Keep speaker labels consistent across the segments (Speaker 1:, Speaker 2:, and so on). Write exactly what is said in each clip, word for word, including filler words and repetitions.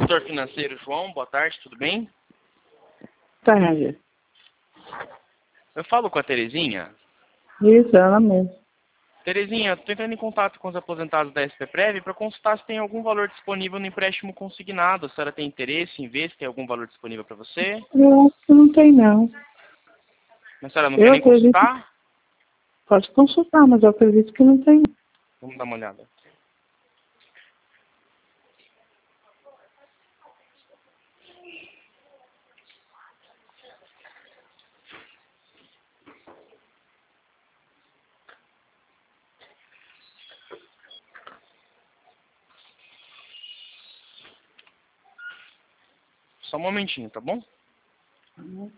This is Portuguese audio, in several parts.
Speaker 1: Setor financeiro, João, boa tarde, tudo bem?
Speaker 2: Tarde.
Speaker 1: Eu falo com a Terezinha.
Speaker 2: Isso, ela mesmo.
Speaker 1: Terezinha, estou entrando em contato com os aposentados da S P Prev para consultar se tem algum valor disponível no empréstimo consignado. A senhora tem interesse em ver se tem algum valor disponível para você?
Speaker 2: Eu acho que não tem, não.
Speaker 1: A senhora não
Speaker 2: Eu
Speaker 1: quer nem
Speaker 2: acredito...
Speaker 1: consultar?
Speaker 2: Pode consultar, mas eu acredito que não tem.
Speaker 1: Vamos dar uma olhada. Só um momentinho, tá bom?
Speaker 2: Uhum.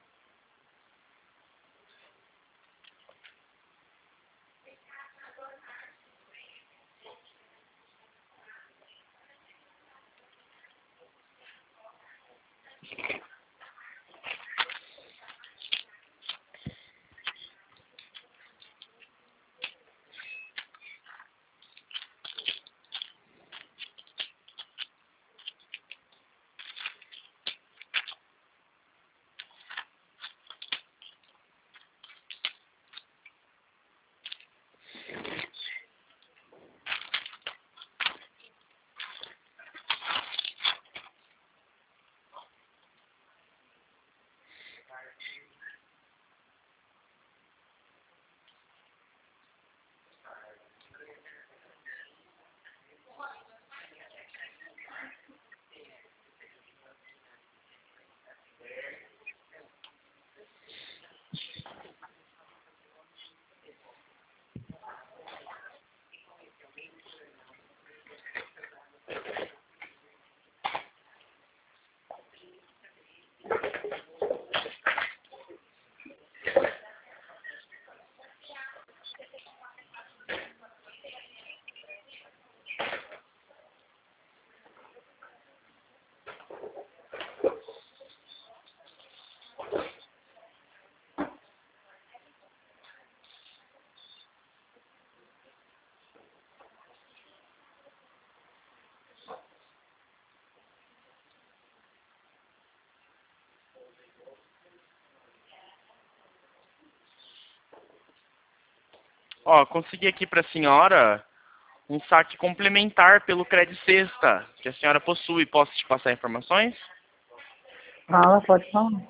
Speaker 1: Ó, consegui aqui para a senhora um saque complementar pelo Credit Sexta, que a senhora possui. Posso te passar informações?
Speaker 2: Fala, pode falar.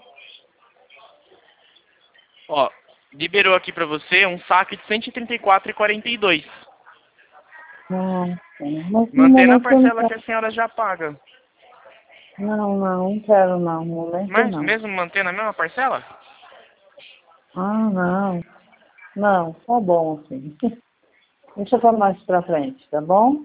Speaker 1: Ó, liberou aqui para você um saque de cento e trinta e quatro reais e quarenta e dois centavos.
Speaker 2: Não, mas no
Speaker 1: Mantendo a
Speaker 2: momento eu não
Speaker 1: parcela que
Speaker 2: quero.
Speaker 1: a senhora já paga.
Speaker 2: Não, não, não quero não. No momento
Speaker 1: Mas
Speaker 2: não.
Speaker 1: mesmo mantendo a mesma parcela?
Speaker 2: Ah, não. Não, tá bom, assim. Deixa pra mais pra frente, tá bom?